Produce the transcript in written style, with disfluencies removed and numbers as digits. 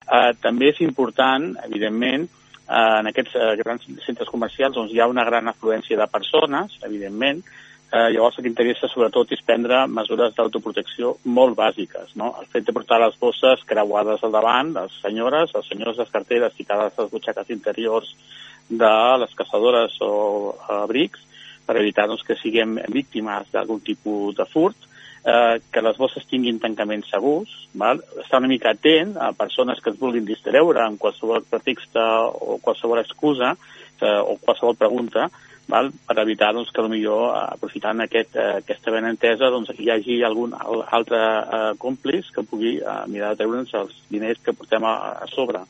També és important, evidentment, en aquests grans centres comercials on hi ha una gran afluència de persones, evidentment, llavors el que interessa sobretot és prendre mesures d'autoprotecció molt bàsiques, no? El fet de portar les bosses creuades al davant, les senyors, les carteres ficades a les butxaques interiors de les caçadores o abrics, per evitar que siguem víctimes d'algun tipus de furt, que les bosses tinguin tancaments segurs, estar una mica atent a persones que es vulguin distreure amb qualsevol pretext o qualsevol excusa o qualsevol pregunta, per evitar que potser aprofitant aquesta benentesa hi hagi algun altre còmplice que pugui mirar de treure'ns els diners que portem a sobre.